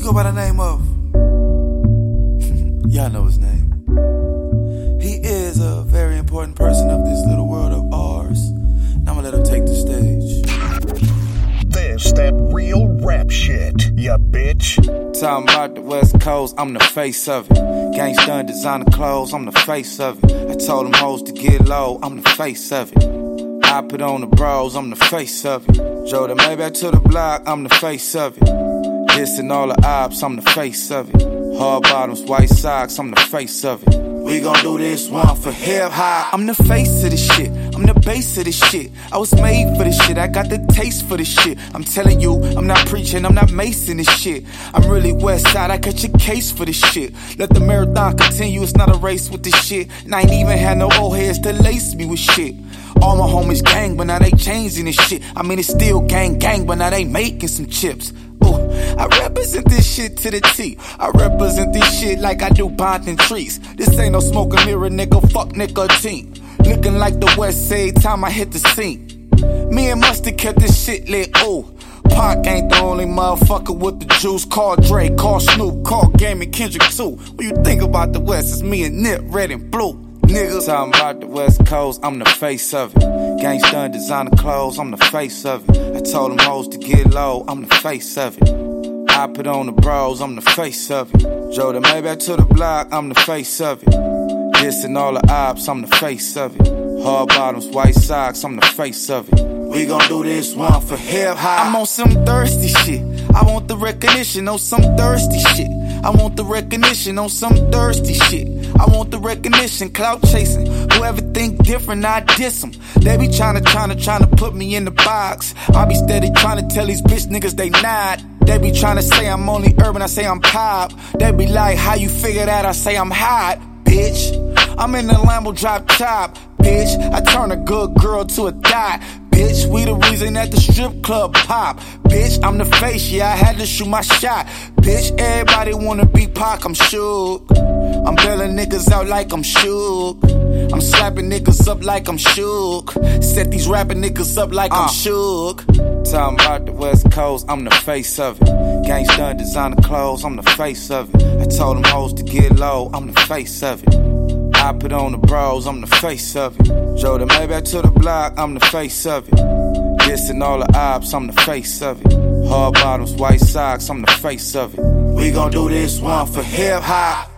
go by the name of... Y'all know his name. He is a very important person of this little world of ours. Now I'm gonna let him take the stage. This that real rap shit, ya bitch. Talking about the West Coast, I'm the face of it. Gangsta and designer clothes, I'm the face of it. I told them hoes to get low, I'm the face of it. I put on the bros, I'm the face of it. Joe the Maybach to the block, I'm the face of it. Dissing all the ops, I'm the face of it. Hard bottoms, white socks, I'm the face of it. We gon' do this one for hip hop. I'm the face of this shit, I'm the base of this shit. I was made for this shit, I got the taste for this shit. I'm telling you, I'm not preaching, I'm not macing this shit. I'm really west side, I got your case for this shit. Let the marathon continue, it's not a race with this shit. And I ain't even had no old heads to lace me with shit. All my homies gang, but now they changing this shit. I mean, it's still gang, but now they making some chips. Ooh, I represent this shit to the T. I represent this shit like I do bonding trees. This ain't no smoking mirror, nigga, fuck nicotine. Looking like the West Side time I hit the scene. Me and Mustard kept this shit lit, ooh. Pac ain't the only motherfucker with the juice. Call Dre, call Snoop, call Game and Kendrick too. When you think about the West, it's me and Nip, red and blue. Nigga, talking about the West Coast, I'm the face of it. Gangsta and designer clothes, I'm the face of it. I told them hoes to get low, I'm the face of it. I put on the bros, I'm the face of it. Joe the Maybach to the block, I'm the face of it. Dissing all the ops, I'm the face of it. Hard bottoms, white socks, I'm the face of it. We gon' do this one for hip hop. I'm on some thirsty shit. I want the recognition on some thirsty shit. I want the recognition on some thirsty shit. I want the recognition, clout chasing. Whoever think different, I diss them. They be tryna put me in the box. I be steady tryna tell these bitch niggas they not. They be tryna say I'm only urban, I say I'm pop. They be like, how you figure that? I say I'm hot, bitch. I'm in the Lambo drop top, bitch. I turn a good girl to a thot, bitch. We the reason that the strip club pop, bitch. I'm the face, yeah, I had to shoot my shot, bitch. Everybody wanna be Pac, I'm shook. I'm bailing niggas out like I'm shook. I'm slapping niggas up like I'm shook. Set these rapping niggas up like I'm shook. Talking about the West Coast, I'm the face of it. Gangsta and designer clothes, I'm the face of it. I told them hoes to get low, I'm the face of it. I put on the bros, I'm the face of it. Joe the Maybach to the block, I'm the face of it. Dissing all the ops, I'm the face of it. Hard bottoms, white socks, I'm the face of it. We gon' do this one for hip hop.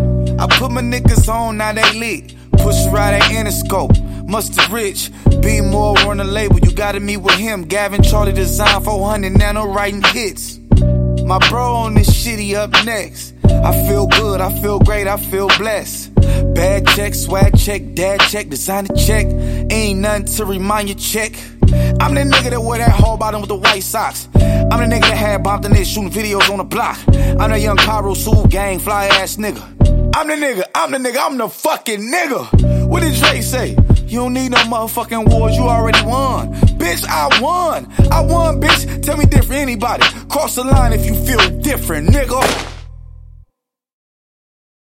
I put my niggas on, now they lit. Push right at Interscope. Mustard Rich, be more on the label. You gotta meet with him. Gavin Charlie Design 400 Nano writing hits. My bro on this shit, he up next. I feel good, I feel great, I feel blessed. Bad check, swag check, dad check, designer check. Ain't nothing to remind you check. I'm the nigga that wear that whole bottom with the white socks. I'm the nigga that had bombed in there shooting videos on the block. I'm the young Pyro Soul gang, fly ass nigga. I'm the nigga, I'm the fucking nigga. What did Dre say? You don't need no motherfucking wars, you already won. Bitch, I won, bitch. Tell me different, anybody. Cross the line if you feel different, nigga.